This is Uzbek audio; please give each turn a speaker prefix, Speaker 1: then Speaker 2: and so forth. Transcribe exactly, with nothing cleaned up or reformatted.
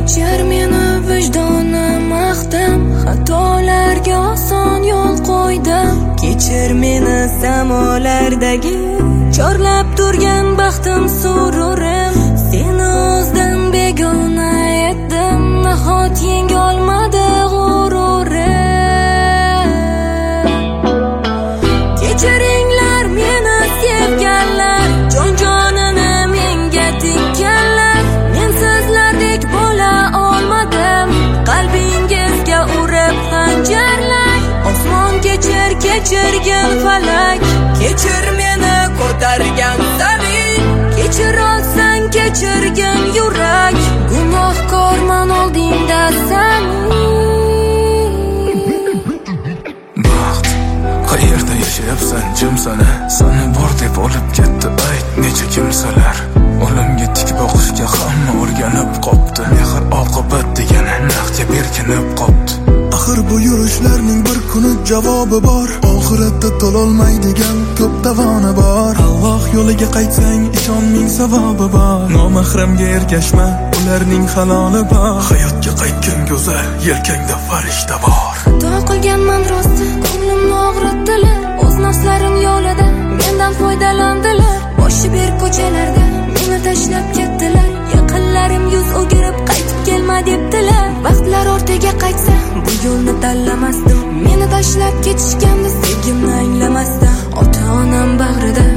Speaker 1: Kechir meni vijdonim maqtam, xatolarga oson yo'l qo'ydim. Kechir meni samolardagi chorlab turgan baxtim sururim. Seni o'zdan begona etdim, nahot yenga olmadi g'ururim. Kechiringlar meni sevganlar, jon-jonini menga tikkanlar. Men sizlardek bo'la olmadim, qalbingizga urib xanjarlar. Osmon kechir, kechirgin falak, kechir meni ko'targan zamin. Kechir olsang kechirgin yurak, gunohkorman oldingda sen.
Speaker 2: Baxt, qayerda yashayapsan jimsana? Sani bor deb olib ketdi ayt necha kimsalar. O'limga tik boqishga hamma o'rganib qopti. Mehr oqibat degan naqdga berkinib qopti.
Speaker 3: Axir bu yurishlarning bir kuni javobi bor. Oxiratda to'lolmaydigan ko'p davona bor. Alloh yo'liga qaytsang ishon ming savobi bor. Nomahramga ergashma, ularning haloli bor. Hayotga qaytgan go'zal, yelkangda farishta bor.
Speaker 1: Xato qilganman rost, ko'nglimni og'ritdilar. O'z nafslarim yo'lida mendan foydalandilar. Boshi ber ko'chalarda meni tashlab ketdilar. Yaqinlarim yuz o'girib qaytib kelma debdilar. Vaqtlar ortiga qaytsa bu yo'lni tanlamasdim. Meni tashlab ketishganda sevgimni anglamasdim. Ota-onam bag'rida